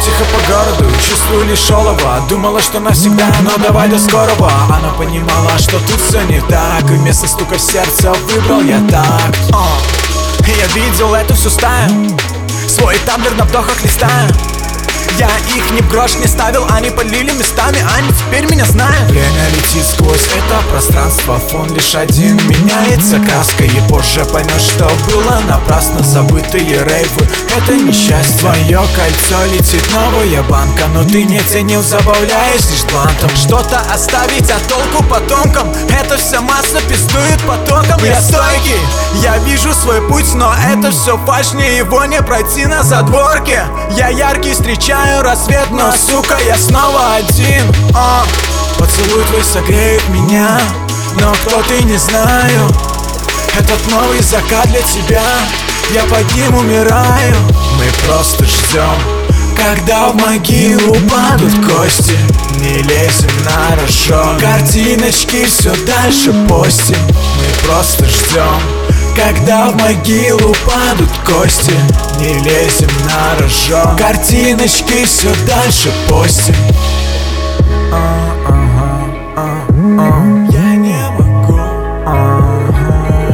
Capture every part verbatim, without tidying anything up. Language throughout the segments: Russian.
тихо по городу, чувствую лишь олово. Думала, что навсегда, но давай до скорого. Она понимала, что тут все не так, и вместо стука в сердце выбрал я так. О, я видел эту всю стаю, свой тамблер на вдохах листая. Я их ни в грош не ставил, они полили местами, они теперь меня знают. Время летит сквозь это пространство, фон лишь один меняется краской. И позже поймешь, что было напрасно. Забытые рейвы — это несчастье. Твое кольцо летит новая банка, но ты не ценил, забавляясь лишь блантом. Что-то оставить, а толку потомкам? Это вся масса пиздует потоком. Я стойкий, я вижу свой путь, но это все фальшь, мне его не пройти на задворке. Я яркий, встречаю рассвет, но, сука, я снова один. О, поцелуй твой согреет меня, но кто ты, не знаю. Этот новый закат для тебя, я под ним умираю. Мы просто ждем, когда в могилу падут кости. Не лезем на рожон, картиночки все дальше постим. Мы просто ждем, когда в могилу падут кости. Не лезем на рожон, картиночки все дальше постим. а, ага, а, а. Я не могу, ага.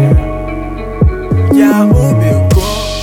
Я убегу.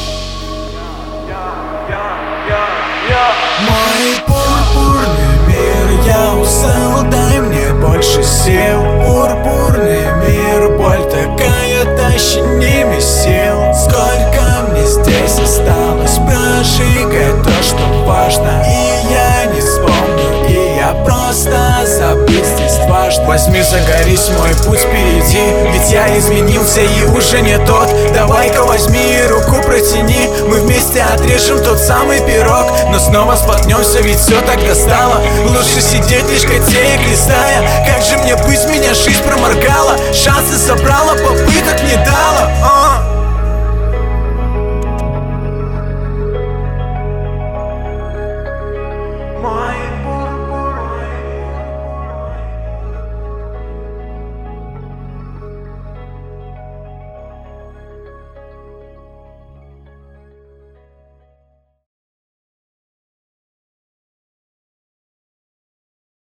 Мой пурпурный мир, я устал, дай мне больше сил. Пурпурный мир, боль такая, тащи сил. Сколько мне здесь осталось, прожигай то, что важно. И я не вспомню, и я просто забыть здесь важно. Возьми, загорись, мой путь впереди, ведь я изменился и уже не тот. Давай-ка возьми руку протяни, мы вместе отрежем тот самый пирог. Но снова споткнемся, ведь все так достало. Лучше сидеть лишь котеек листая. Как же мне быть, меня жизнь проморгала, шансы собрала по